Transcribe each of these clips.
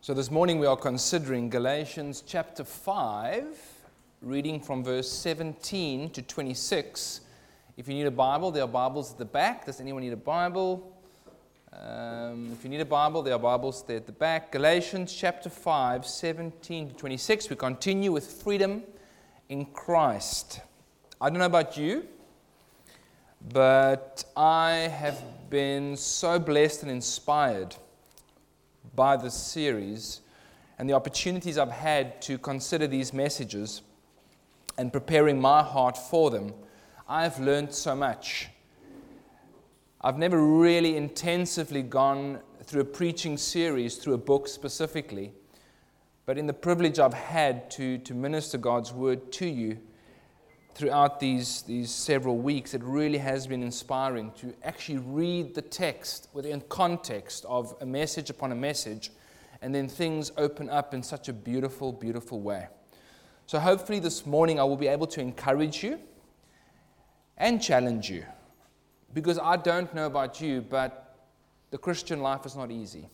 So this morning we are considering Galatians chapter 5, reading from verse 17 to 26. If you need a Bible, there are Bibles at the back. Does anyone need a Bible? If you need a Bible, there are Bibles there at the back. Galatians chapter 5, 17 to 26. We continue with freedom in Christ. I don't know about you, but I have been so blessed and inspired by this series and the opportunities I've had to consider these messages and preparing my heart for them. I've learned so much. I've never really intensively gone through a preaching series, through a book specifically, but in the privilege I've had to minister God's word to you throughout these several weeks, it really has been inspiring to actually read the text within context of a message upon a message, and then things open up in such a beautiful, beautiful way. So hopefully this morning I will be able to encourage you and challenge you, because I don't know about you, but the Christian life is not easy.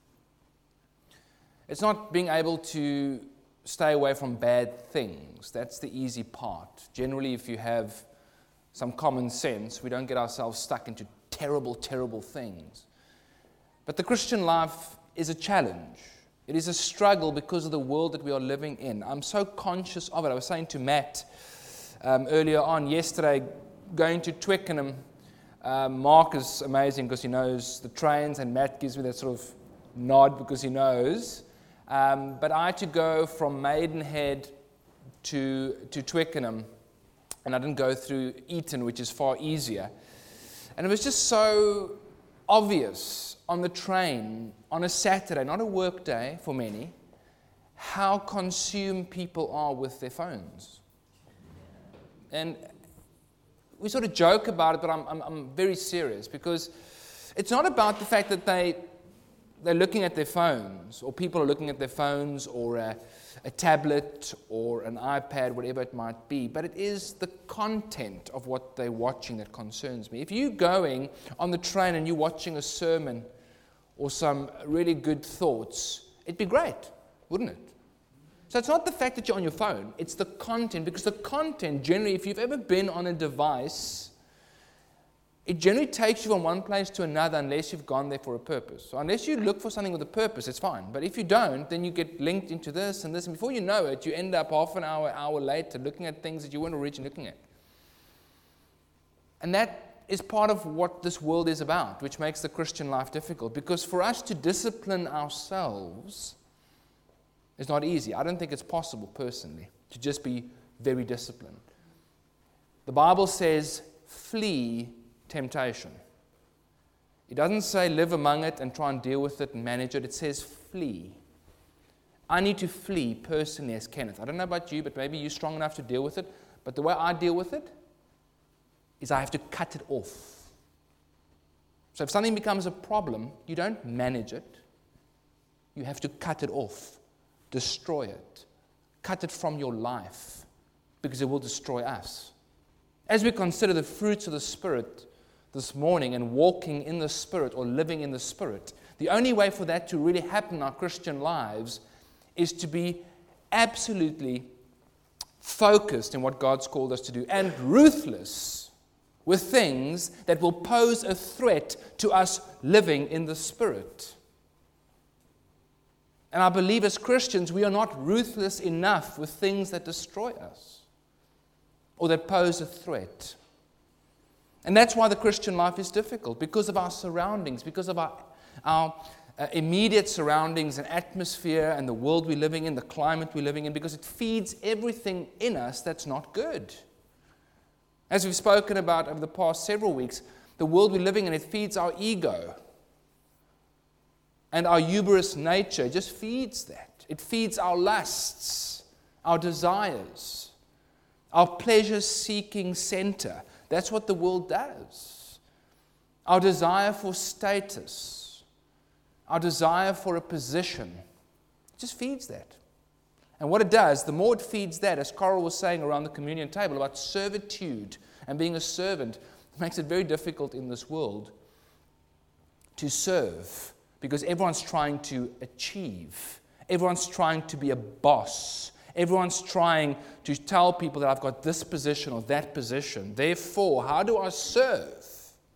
It's not being able to stay away from bad things. That's the easy part. Generally, if you have some common sense, we don't get ourselves stuck into terrible, terrible things. But the Christian life is a challenge. It is a struggle because of the world that we are living in. I'm so conscious of it. I was saying to Matt earlier on yesterday, going to Twickenham, Mark is amazing because he knows the trains, and Matt gives me that sort of nod because he knows. But I had to go from Maidenhead to Twickenham, and I didn't go through Eton, which is far easier. And it was just so obvious on the train, on a Saturday, not a work day for many, how consumed people are with their phones. And we sort of joke about it, but I'm very serious, because it's not about the fact that they're looking at their phones, or people are looking at their phones, or a tablet, or an iPad, whatever it might be. But it is the content of what they're watching that concerns me. If you're going on the train and you're watching a sermon or some really good thoughts, it'd be great, wouldn't it? So it's not the fact that you're on your phone, it's the content, because the content, generally, if you've ever been on a device, it generally takes you from one place to another unless you've gone there for a purpose. So unless you look for something with a purpose, it's fine. But if you don't, then you get linked into this and this, and before you know it, you end up half an hour later looking at things that you weren't originally looking at. And that is part of what this world is about, which makes the Christian life difficult. Because for us to discipline ourselves is not easy. I don't think it's possible, personally, to just be very disciplined. The Bible says, flee temptation. It doesn't say live among it and try and deal with it and manage it. It says flee. I need to flee personally as Kenneth. I don't know about you, but maybe you're strong enough to deal with it. But the way I deal with it is I have to cut it off. So if something becomes a problem, you don't manage it. You have to cut it off, destroy it, cut it from your life, because it will destroy us. As we consider the fruits of the Spirit this morning and walking in the Spirit or living in the Spirit, the only way for that to really happen in our Christian lives is to be absolutely focused in what God's called us to do and ruthless with things that will pose a threat to us living in the Spirit. And I believe as Christians, we are not ruthless enough with things that destroy us or that pose a threat. And that's why the Christian life is difficult, because of our surroundings, because of our immediate surroundings and atmosphere and the world we're living in, the climate we're living in, because it feeds everything in us that's not good. As we've spoken about over the past several weeks, the world we're living in, it feeds our ego. And our hubris nature just feeds that. It feeds our lusts, our desires, our pleasure-seeking center. That's what the world does. Our desire for status, our desire for a position, it just feeds that. And what it does, the more it feeds that, as Coral was saying around the communion table about servitude and being a servant, it makes it very difficult in this world to serve, because everyone's trying to achieve Everyone's trying to be a boss. Everyone's trying to tell people that I've got this position or that position. Therefore, how do I serve?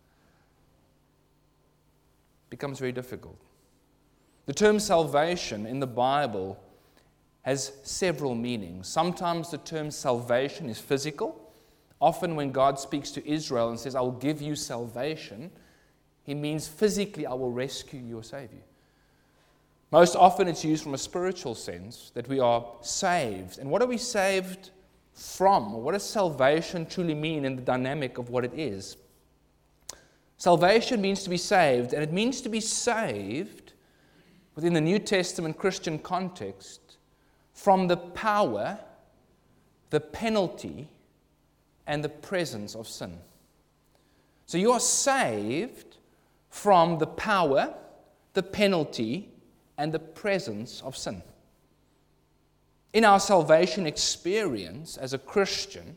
Becomes very difficult. The term salvation in the Bible has several meanings. Sometimes the term salvation is physical. Often when God speaks to Israel and says, I will give you salvation, He means physically, I will rescue you or save you. Most often it's used from a spiritual sense, that we are saved. And what are we saved from? What does salvation truly mean in the dynamic of what it is? Salvation means to be saved, and it means to be saved within the New Testament Christian context from the power, the penalty, and the presence of sin. So you are saved from the power, the penalty, and the presence of sin. In our salvation experience as a Christian,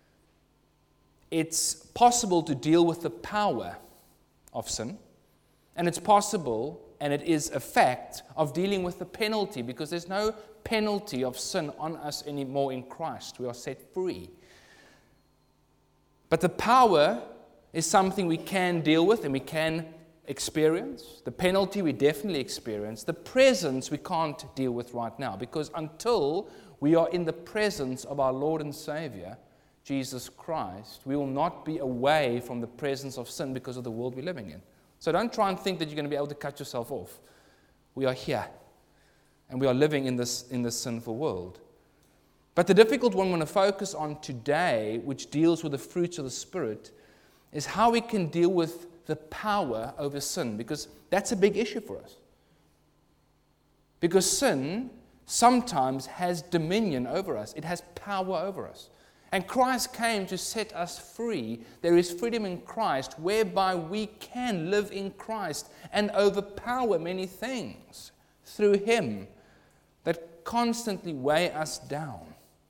it's possible to deal with the power of sin, and it's possible, and it is a fact, of dealing with the penalty, because there's no penalty of sin on us anymore in Christ. We are set free. But the power is something we can deal with and we can experience. The penalty we definitely experience. The presence we can't deal with right now, because until we are in the presence of our Lord and Savior, Jesus Christ, we will not be away from the presence of sin because of the world we're living in. So don't try and think that you're going to be able to cut yourself off. We are here, and we are living in this sinful world. But the difficult one I want to focus on today, which deals with the fruits of the Spirit, is how we can deal with the power over sin, because that's a big issue for us. Because sin sometimes has dominion over us. It has power over us. And Christ came to set us free. There is freedom in Christ whereby we can live in Christ and overpower many things through Him that constantly weigh us down.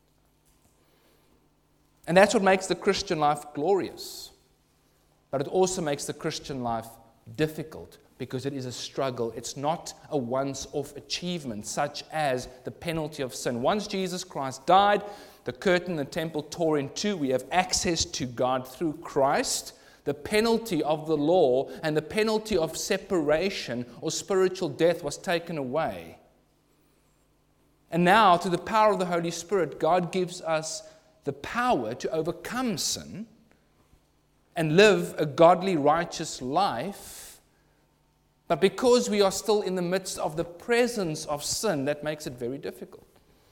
And that's what makes the Christian life glorious. But it also makes the Christian life difficult, because it is a struggle. It's not a once-off achievement, such as the penalty of sin. Once Jesus Christ died, the curtain in the temple tore in two. We have access to God through Christ. The penalty of the law and the penalty of separation or spiritual death was taken away. And now, through the power of the Holy Spirit, God gives us the power to overcome sin and live a godly, righteous life. But because we are still in the midst of the presence of sin, that makes it very difficult.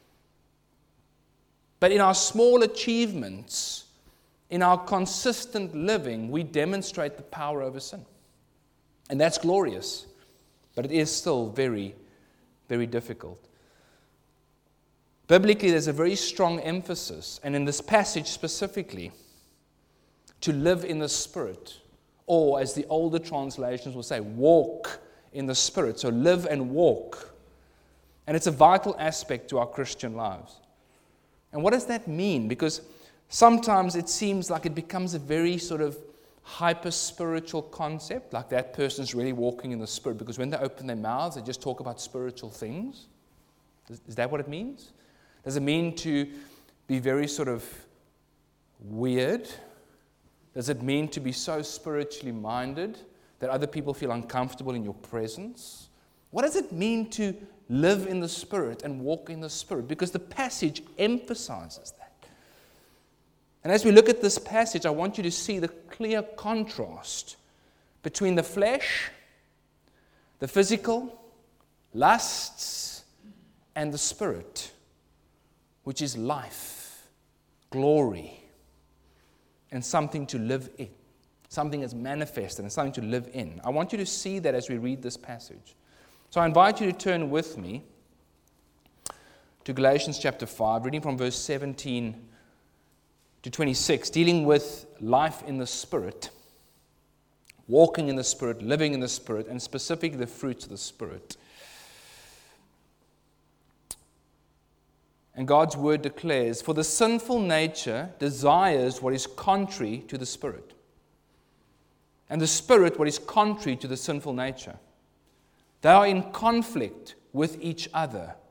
But in our small achievements, in our consistent living, we demonstrate the power over sin. And that's glorious, but it is still very, very difficult. Biblically, there's a very strong emphasis, and in this passage specifically, to live in the Spirit, or as the older translations will say, walk in the Spirit. So live and walk. And it's a vital aspect to our Christian lives. And what does that mean? Because sometimes it seems like it becomes a very sort of hyper-spiritual concept, like that person's really walking in the Spirit, because when they open their mouths, they just talk about spiritual things. Is that what it means? Does it mean to be very sort of weird? Does it mean to be so spiritually minded that other people feel uncomfortable in your presence? What does it mean to live in the Spirit and walk in the Spirit? Because the passage emphasizes that. And as we look at this passage, I want you to see the clear contrast between the flesh, the physical, lusts, and the Spirit, which is life, glory, and something to live in, something that's manifested and something to live in. I want you to see that as we read this passage. So I invite you to turn with me to Galatians chapter 5, reading from verse 17 to 26, dealing with life in the Spirit, walking in the Spirit, living in the Spirit, and specifically the fruits of the Spirit. And God's word declares, "For the sinful nature desires what is contrary to the Spirit, and the Spirit what is contrary to the sinful nature. They are in conflict with each other,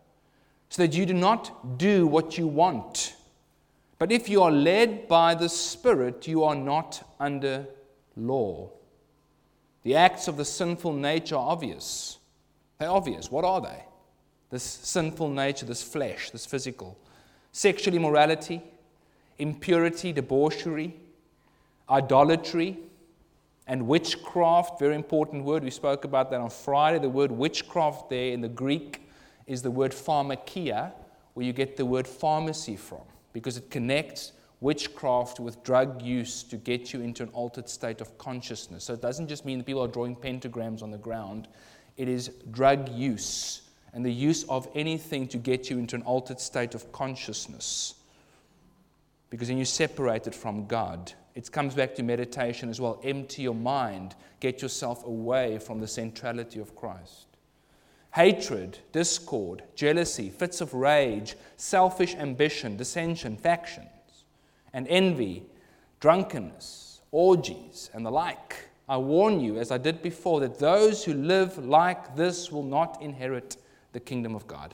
so that you do not do what you want. But if you are led by the Spirit, you are not under law. The acts of the sinful nature are obvious. They're obvious. What are they? This sinful nature, this flesh, this physical. Sexual immorality, impurity, debauchery, idolatry, and witchcraft. Very important word. We spoke about that on Friday. The word witchcraft there in the Greek is the word pharmakia, where you get the word pharmacy from, because it connects witchcraft with drug use to get you into an altered state of consciousness. So it doesn't just mean that people are drawing pentagrams on the ground. It is drug use and the use of anything to get you into an altered state of consciousness, because then you're separated from God. It comes back to meditation as well. Empty your mind. Get yourself away from the centrality of Christ. Hatred, discord, jealousy, fits of rage, selfish ambition, dissension, factions, and envy, drunkenness, orgies, and the like. I warn you, as I did before, that those who live like this will not inherit the kingdom of God.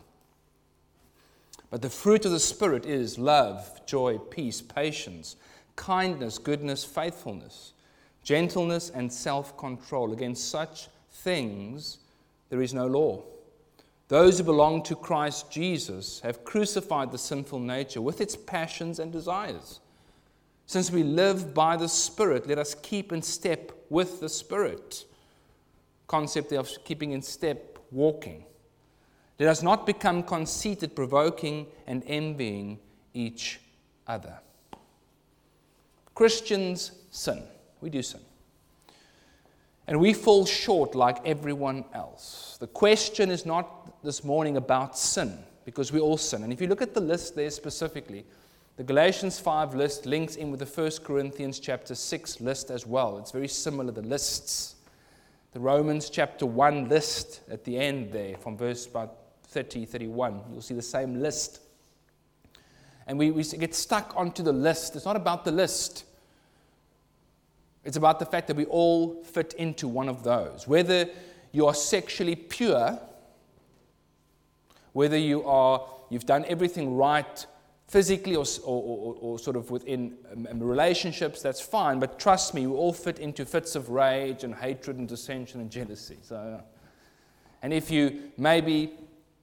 But the fruit of the Spirit is love, joy, peace, patience, kindness, goodness, faithfulness, gentleness, and self-control. Against such things there is no law. Those who belong to Christ Jesus have crucified the sinful nature with its passions and desires. Since we live by the Spirit, let us keep in step with the Spirit. Concept of keeping in step, walking. Let us not become conceited, provoking, and envying each other. Christians sin. We do sin. And we fall short like everyone else. The question is not this morning about sin, because we all sin. And if you look at the list there specifically, the Galatians 5 list links in with the 1 Corinthians chapter 6 list as well. It's very similar, the lists. The Romans chapter 1 list at the end there, from verse about 30, 31. You'll see the same list. And we get stuck onto the list. It's not about the list. It's about the fact that we all fit into one of those. Whether you are sexually pure, whether you've done everything right physically or sort of within relationships, that's fine. But trust me, we all fit into fits of rage and hatred and dissension and jealousy. And if you maybe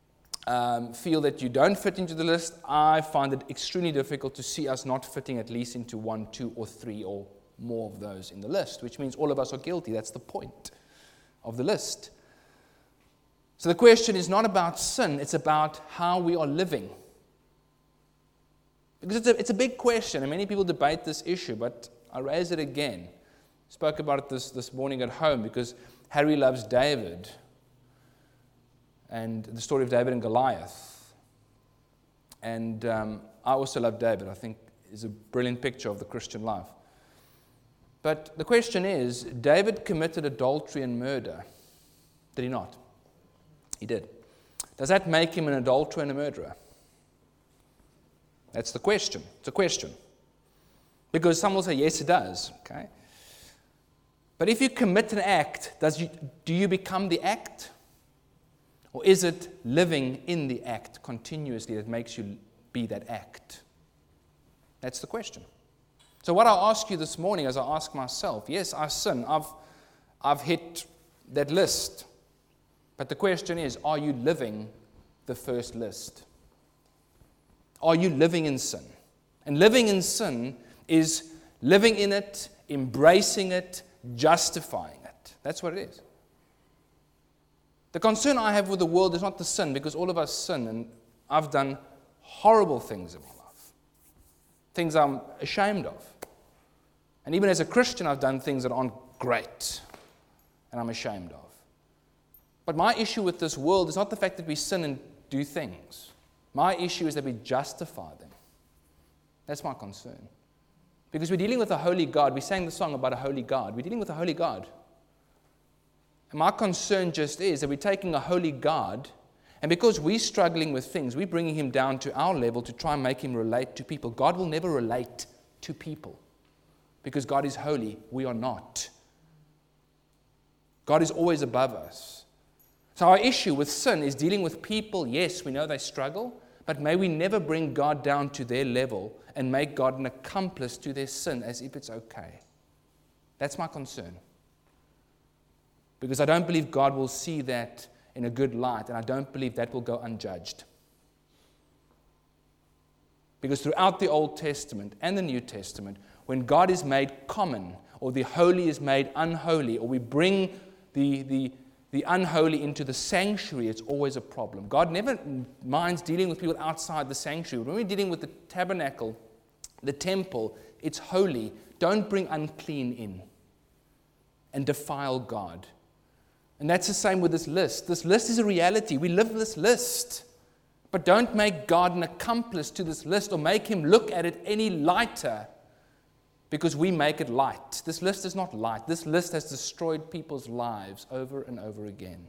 feel that you don't fit into the list, I find it extremely difficult to see us not fitting at least into 1, 2, or 3 or more of those in the list, which means all of us are guilty. That's the point of the list. So the question is not about sin, it's about how we are living. Because it's a big question, and many people debate this issue, but I raise it again. Spoke about it this morning at home, because Harry loves David and the story of David and Goliath. And I also love David. I think is a brilliant picture of the Christian life. But the question is, David committed adultery and murder. Did he not? He did. Does that make him an adulterer and a murderer? That's the question. It's a question. Because some will say, yes, it does. Okay. But if you commit an act, do you become the act? Or is it living in the act continuously that makes you be that act? That's the question. So what I'll ask you this morning, as I ask myself, yes, I sin. I've hit that list. But the question is, are you living the first list? Are you living in sin? And living in sin is living in it, embracing it, justifying it. That's what it is. The concern I have with the world is not the sin, because all of us sin, and I've done horrible things in my life. Things I'm ashamed of. And even as a Christian, I've done things that aren't great, and I'm ashamed of. But my issue with this world is not the fact that we sin and do things. My issue is that we justify them. That's my concern. Because we're dealing with a holy God. We sang the song about a holy God. We're dealing with a holy God. And my concern just is that we're taking a holy God, and because we're struggling with things, we're bringing him down to our level to try and make him relate to people. God will never relate to people because God is holy. We are not. God is always above us. So our issue with sin is dealing with people. Yes, we know they struggle, but may we never bring God down to their level and make God an accomplice to their sin as if it's okay. That's my concern. Because I don't believe God will see that in a good light, and I don't believe that will go unjudged. Because throughout the Old Testament and the New Testament, when God is made common, or the holy is made unholy, or we bring the unholy into the sanctuary, it's always a problem. God never minds dealing with people outside the sanctuary. When we're dealing with the tabernacle, the temple, it's holy. Don't bring unclean in and defile God. And that's the same with this list. This list is a reality. We live this list. But don't make God an accomplice to this list or make him look at it any lighter because we make it light. This list is not light. This list has destroyed people's lives over and over again.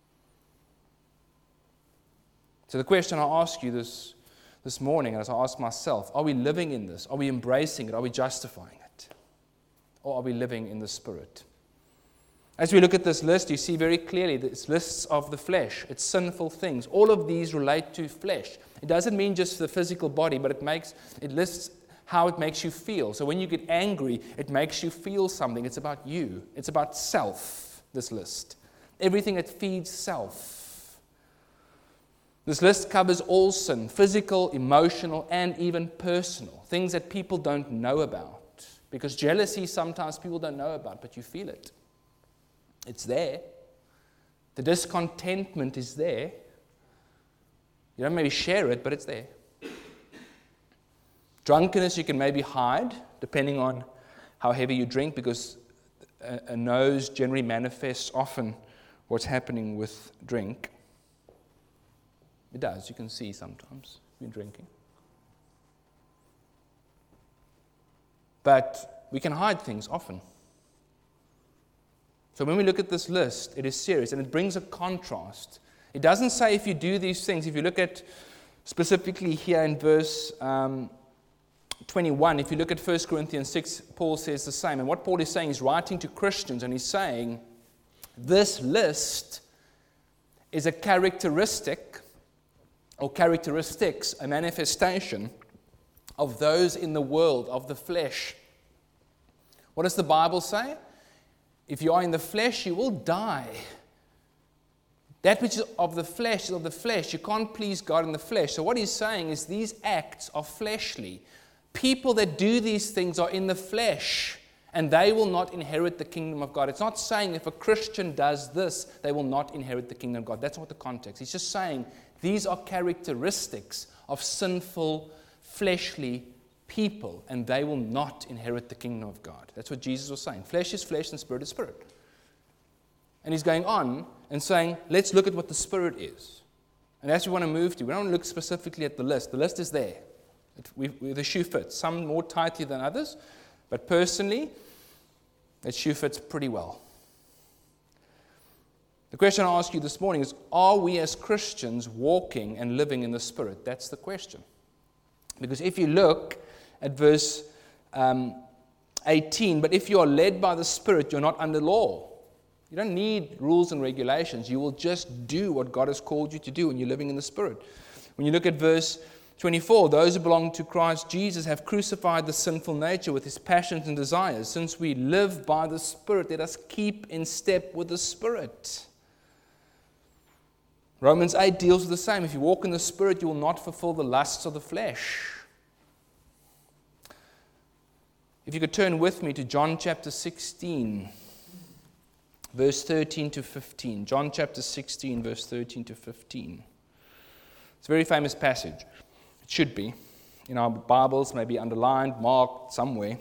So the question I ask you this morning, as I ask myself, are we living in this? Are we embracing it? Are we justifying it? Or are we living in the Spirit? As we look at this list, you see very clearly that it's lists of the flesh. It's sinful things. All of these relate to flesh. It doesn't mean just the physical body, but it lists how it makes you feel. So when you get angry, it makes you feel something. It's about you. It's about self, this list. Everything that feeds self. This list covers all sin, physical, emotional, and even personal. Things that people don't know about. Because jealousy, sometimes people don't know about, but you feel it. It's there. The discontentment is there. You don't maybe share it, but it's there. Drunkenness you can maybe hide, depending on how heavy you drink, because a nose generally manifests often what's happening with drink. It does. You can see sometimes when drinking. But we can hide things often. So when we look at this list, it is serious, and it brings a contrast. It doesn't say if you do these things. If you look at specifically here in verse 21, if you look at 1 Corinthians 6, Paul says the same. And what Paul is saying, he's writing to Christians, and he's saying, this list is a characteristic, or characteristics, a manifestation of those in the world, of the flesh. What does the Bible say? If you are in the flesh, you will die. That which is of the flesh is of the flesh. You can't please God in the flesh. So what he's saying is these acts are fleshly. People that do these things are in the flesh, and they will not inherit the kingdom of God. It's not saying if a Christian does this, they will not inherit the kingdom of God. That's not the context. He's just saying these are characteristics of sinful, fleshly people, and they will not inherit the kingdom of God. That's what Jesus was saying. Flesh is flesh and spirit is spirit. And he's going on and saying, let's look at what the Spirit is. And that's what we want to move to. We don't look specifically at the list. The list is there. The shoe fits. Some more tightly than others. But personally, that shoe fits pretty well. The question I ask you this morning is, are we as Christians walking and living in the Spirit? That's the question. Because if you look at verse 18, but if you are led by the Spirit, you're not under law. You don't need rules and regulations. You will just do what God has called you to do when you're living in the Spirit. When you look at verse 24, those who belong to Christ Jesus have crucified the sinful nature with his passions and desires. Since we live by the Spirit, let us keep in step with the Spirit. Romans 8 deals with the same. If you walk in the Spirit, you will not fulfill the lusts of the flesh. If you could turn with me to John chapter 16, verse 13 to 15. John chapter 16, verse 13 to 15. It's a very famous passage. It should be. In our Bibles, maybe underlined, marked somewhere.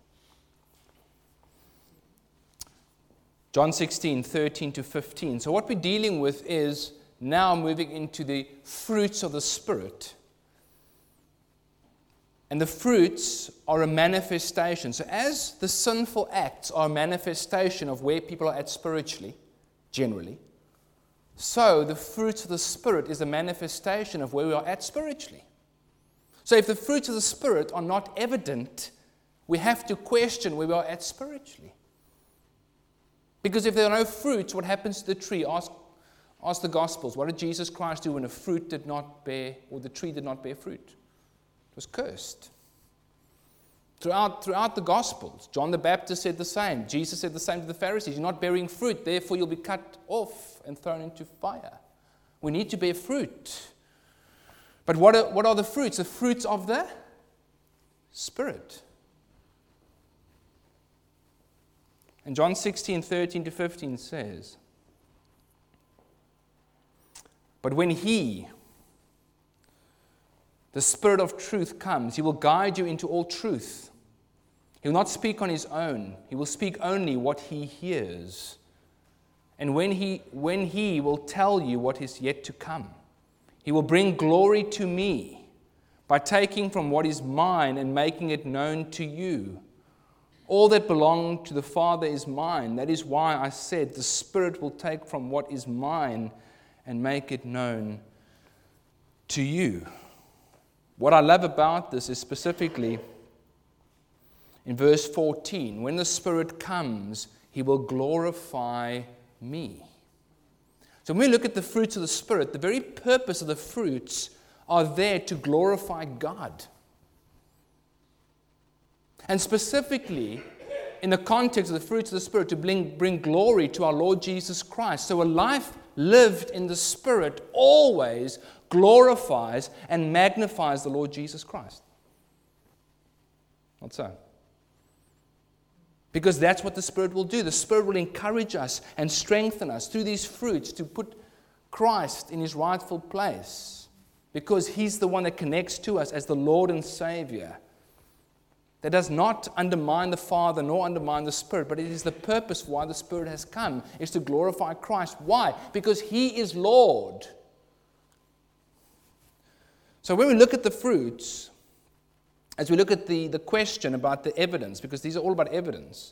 John 16, 13 to 15. So what we're dealing with is now moving into the fruits of the Spirit. And the fruits are a manifestation. So as the sinful acts are a manifestation of where people are at spiritually, generally, so the fruits of the Spirit is a manifestation of where we are at spiritually. So if the fruits of the Spirit are not evident, we have to question where we are at spiritually. Because if there are no fruits, what happens to the tree? Ask the Gospels, what did Jesus Christ do when a fruit did not bear, or the tree did not bear fruit? It was cursed. Throughout the Gospels, John the Baptist said the same. Jesus said the same to the Pharisees. You're not bearing fruit, therefore you'll be cut off and thrown into fire. We need to bear fruit. But what are the fruits? The fruits of the Spirit. And John 16:13-15 says, but when He, the Spirit of truth, comes, He will guide you into all truth. He will not speak on His own. He will speak only what He hears. And when He will tell you what is yet to come. He will bring glory to Me by taking from what is mine and making it known to you. All that belonged to the Father is mine. That is why I said the Spirit will take from what is mine and make it known to you. What I love about this is specifically in verse 14. When the Spirit comes, He will glorify Me. So when we look at the fruits of the Spirit, the very purpose of the fruits are there to glorify God. And specifically, in the context of the fruits of the Spirit, to bring glory to our Lord Jesus Christ. So a life lived in the Spirit always glorifies and magnifies the Lord Jesus Christ. Not so. Because that's what the Spirit will do. The Spirit will encourage us and strengthen us through these fruits to put Christ in His rightful place. Because He's the one that connects to us as the Lord and Savior. That does not undermine the Father nor undermine the Spirit, but it is the purpose why the Spirit has come, is to glorify Christ. Why? Because He is Lord. So when we look at the fruits, as we look at the question about the evidence, because these are all about evidence,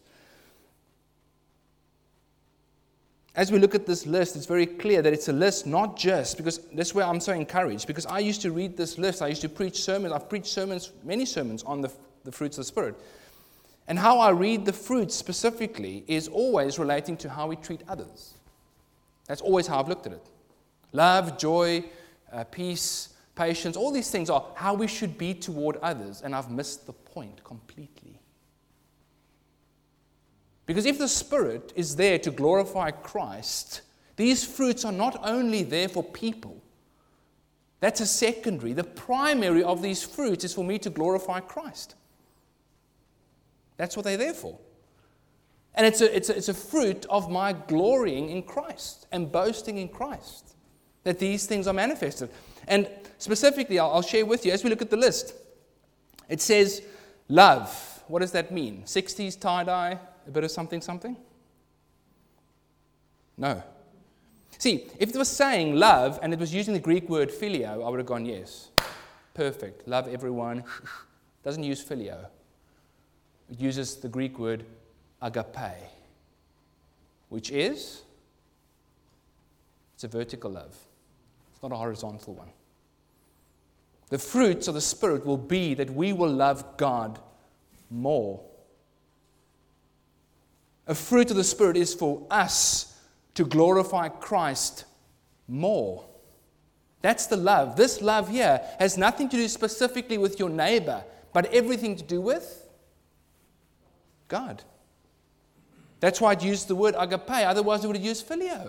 as we look at this list, it's very clear that it's a list not just, because that's where I'm so encouraged, because I used to read this list, I used to preach sermons, I've preached sermons, many sermons on the fruits of the Spirit. And how I read the fruits specifically is always relating to how we treat others. That's always how I've looked at it. Love, joy, peace, patience, all these things are how we should be toward others, and I've missed the point completely. Because if the Spirit is there to glorify Christ, these fruits are not only there for people. That's a secondary. The primary of these fruits is for me to glorify Christ. That's what they're there for. And it's a fruit of my glorying in Christ and boasting in Christ, that these things are manifested. And specifically, I'll share with you, as we look at the list, it says love. What does that mean? 60s tie-dye, a bit of something, something? No. See, if it was saying love, and it was using the Greek word phileo, I would have gone, yes. Perfect. Love everyone. Doesn't use phileo. It uses the Greek word agape, which is, it's a vertical love. It's not a horizontal one. The fruits of the Spirit will be that we will love God more. A fruit of the Spirit is for us to glorify Christ more. That's the love. This love here has nothing to do specifically with your neighbor, but everything to do with God. That's why it used the word agape. Otherwise, it would have used phileo.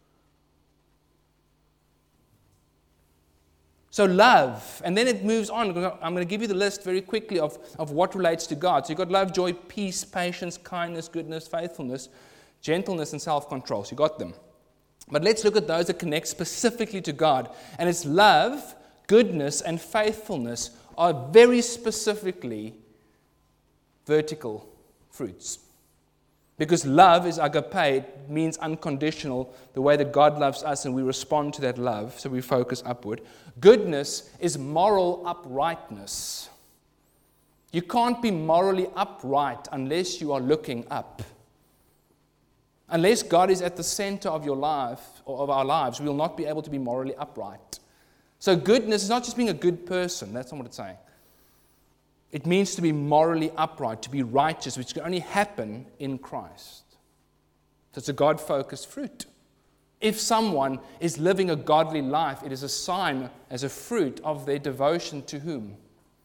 So love, and then it moves on. I'm going to give you the list very quickly of what relates to God. So you've got love, joy, peace, patience, kindness, goodness, faithfulness, gentleness, and self-control. So you got them. But let's look at those that connect specifically to God. And it's love, goodness, and faithfulness are very specifically vertical fruits. Because love is agape, it means unconditional, the way that God loves us and we respond to that love, so we focus upward. Goodness is moral uprightness. You can't be morally upright unless you are looking up. Unless God is at the center of your life, or of our lives, we will not be able to be morally upright. So goodness is not just being a good person, that's not what it's saying. It means to be morally upright, to be righteous, which can only happen in Christ. So it's a God-focused fruit. If someone is living a godly life, it is a sign as a fruit of their devotion to whom?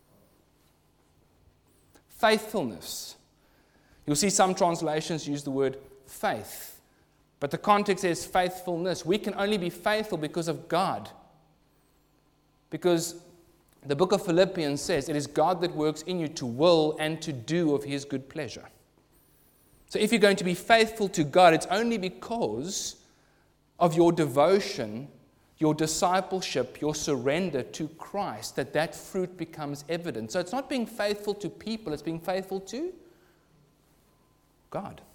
Faithfulness. You'll see some translations use the word faith, but the context is faithfulness. We can only be faithful because of God. Because the book of Philippians says it is God that works in you to will and to do of His good pleasure. So if you're going to be faithful to God, it's only because of your devotion, your discipleship, your surrender to Christ, that fruit becomes evident. So it's not being faithful to people, it's being faithful to God.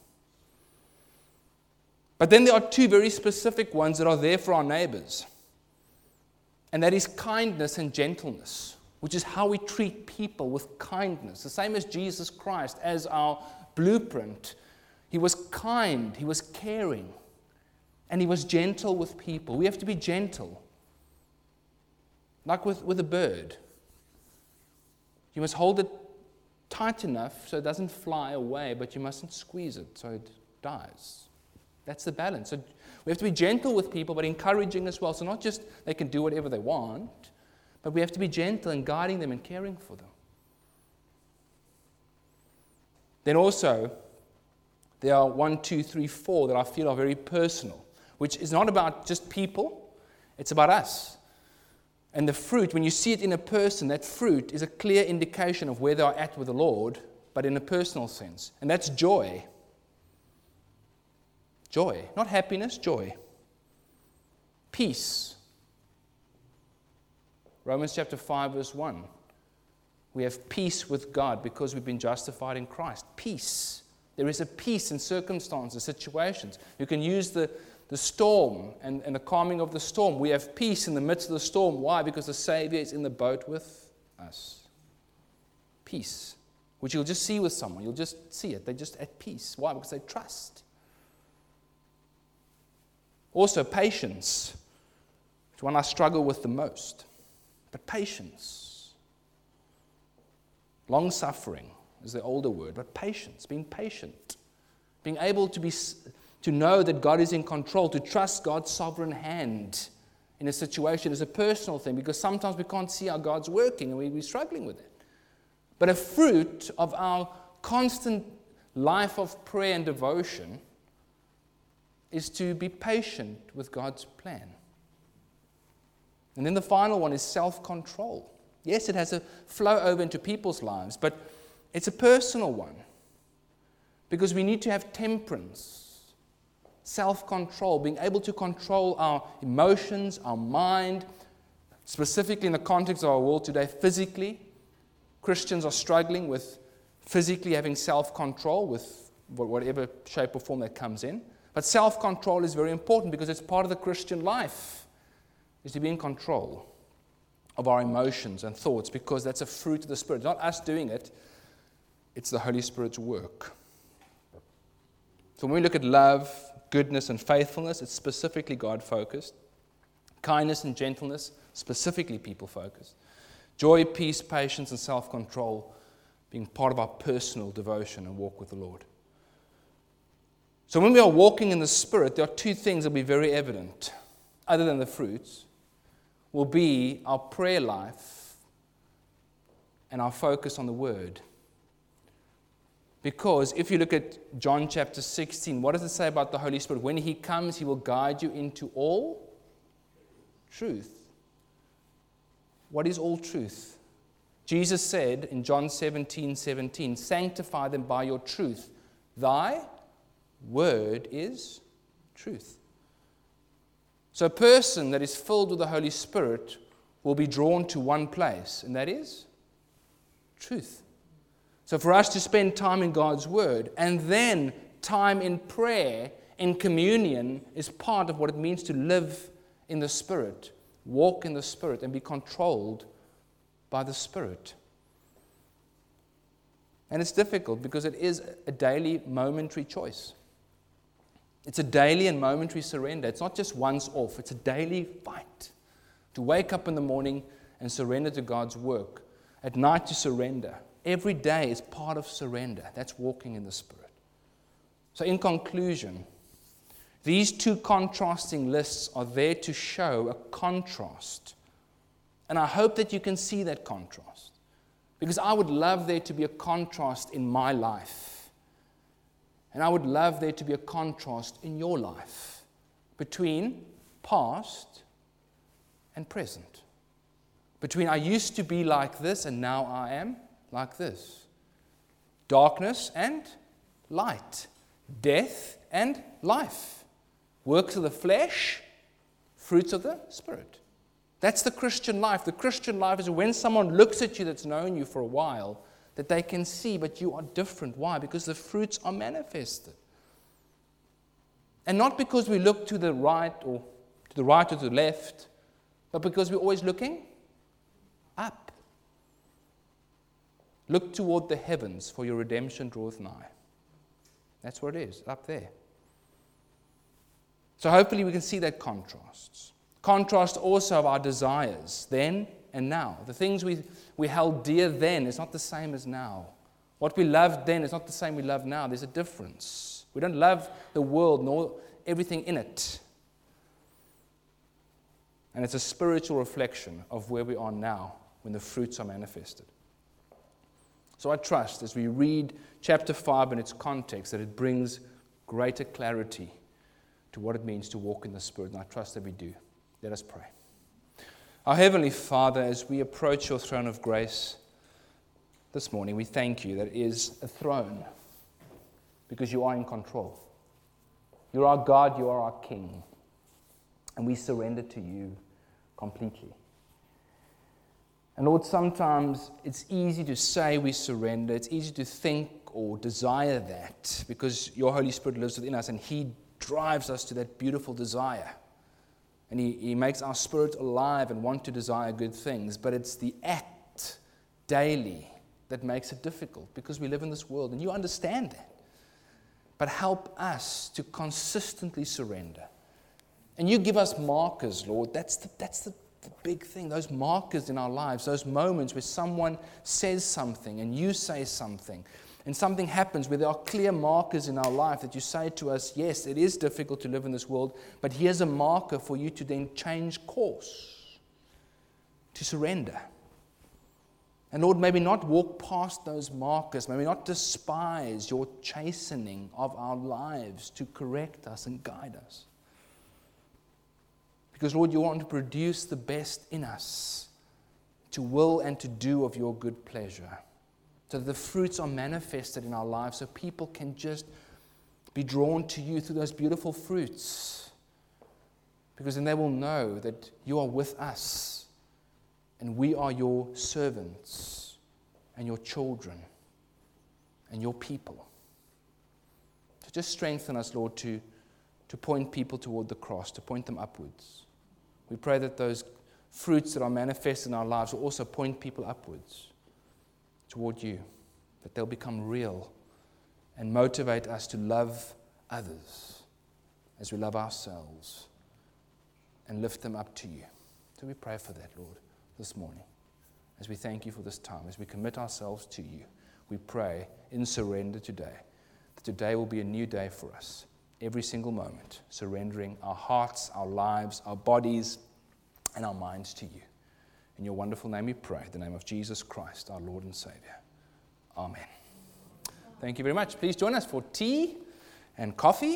But then there are two very specific ones that are there for our neighbors. And that is kindness and gentleness, which is how we treat people, with kindness. The same as Jesus Christ as our blueprint. He was kind, He was caring, and He was gentle with people. We have to be gentle, like with a bird. You must hold it tight enough so it doesn't fly away, but you mustn't squeeze it so it dies. That's the balance. So we have to be gentle with people, but encouraging as well. So not just they can do whatever they want, but we have to be gentle in guiding them and caring for them. Then also, there are 1, 2, 3, 4 that I feel are very personal, which is not about just people, it's about us. And the fruit, when you see it in a person, that fruit is a clear indication of where they are at with the Lord, but in a personal sense. And that's joy. Joy. Not happiness, joy. Peace. Romans chapter 5, verse 1. We have peace with God because we've been justified in Christ. Peace. There is a peace in circumstances, situations. You can use the storm and the calming of the storm. We have peace in the midst of the storm. Why? Because the Savior is in the boat with us. Peace. Which you'll just see with someone. You'll just see it. They're just at peace. Why? Because they trust. Also, patience. It's one I struggle with the most. But patience. Long-suffering is the older word. But patience. Being patient. Being able to know that God is in control. To trust God's sovereign hand in a situation is a personal thing. Because sometimes we can't see how God's working and we're struggling with it. But a fruit of our constant life of prayer and devotion is to be patient with God's plan. And then the final one is self-control. Yes, it has a flow over into people's lives, but it's a personal one. Because we need to have temperance, self-control, being able to control our emotions, our mind, specifically in the context of our world today, physically. Christians are struggling with physically having self-control with whatever shape or form that comes in. But self-control is very important because it's part of the Christian life, is to be in control of our emotions and thoughts, because that's a fruit of the Spirit. It's not us doing it, it's the Holy Spirit's work. So when we look at love, goodness, and faithfulness, it's specifically God-focused. Kindness and gentleness, specifically people-focused. Joy, peace, patience, and self-control being part of our personal devotion and walk with the Lord. So when we are walking in the Spirit, there are two things that will be very evident, other than the fruits, will be our prayer life and our focus on the Word. Because if you look at John chapter 16, what does it say about the Holy Spirit? When He comes, He will guide you into all truth. What is all truth? Jesus said in John 17:17, sanctify them by your truth. Thy word is truth. So a person that is filled with the Holy Spirit will be drawn to one place, and that is truth. So for us to spend time in God's Word and then time in prayer, in communion, is part of what it means to live in the Spirit, walk in the Spirit, and be controlled by the Spirit. And it's difficult because it is a daily, momentary choice. It's a daily and momentary surrender. It's not just once off. It's a daily fight to wake up in the morning and surrender to God's work. At night to surrender. Every day is part of surrender. That's walking in the Spirit. So in conclusion, These two contrasting lists are there to show a contrast. And I hope that you can see that contrast. Because I would love there to be a contrast in my life. And I would love there to be a contrast in your life between past and present. Between I used to be like this and now I am like this. Darkness and light. Death and life. Works of the flesh, fruits of the Spirit. That's the Christian life. The Christian life is when someone looks at you that's known you for a while, that they can see, but you are different. Why? Because the fruits are manifested. And not because we look to the right or to the left, but because we're always looking up. Look toward the heavens, for your redemption draweth nigh. That's where it is, up there. So hopefully we can see that contrast. Contrast also of our desires then and now. The things we held dear then is not the same as now. What we loved then is not the same we love now. There's a difference. We don't love the world nor everything in it. And it's a spiritual reflection of where we are now when the fruits are manifested. So I trust as we read chapter 5 in its context that it brings greater clarity to what it means to walk in the Spirit, and I trust that we do. Let us pray. Our Heavenly Father, as we approach your throne of grace this morning, we thank you that it is a throne because you are in control. You're our God, you are our King, and we surrender to you completely. And Lord, sometimes it's easy to say we surrender, it's easy to think or desire that because your Holy Spirit lives within us and He drives us to that beautiful desire. And he makes our spirit alive and want to desire good things. But it's the act daily that makes it difficult because we live in this world. And you understand that. But help us to consistently surrender. And you give us markers, Lord. That's the big thing. Those markers in our lives. Those moments where someone says something and you say something. And something happens where there are clear markers in our life that you say to us, yes, it is difficult to live in this world, but here's a marker for you to then change course, to surrender. And Lord, maybe not walk past those markers, maybe not despise your chastening of our lives to correct us and guide us. Because Lord, you want to produce the best in us, to will and to do of your good pleasure. So that the fruits are manifested in our lives so people can just be drawn to you through those beautiful fruits. Because then they will know that you are with us and we are your servants and your children and your people. So just strengthen us, Lord, to point people toward the cross, to point them upwards. We pray that those fruits that are manifested in our lives will also point people upwards toward you, that they'll become real and motivate us to love others as we love ourselves and lift them up to you. So we pray for that, Lord, this morning. As we thank you for this time, as we commit ourselves to you, we pray in surrender today, that today will be a new day for us. Every single moment, surrendering our hearts, our lives, our bodies, and our minds to you. In your wonderful name we pray, the name of Jesus Christ, our Lord and Savior. Amen. Thank you very much. Please join us for tea and coffee.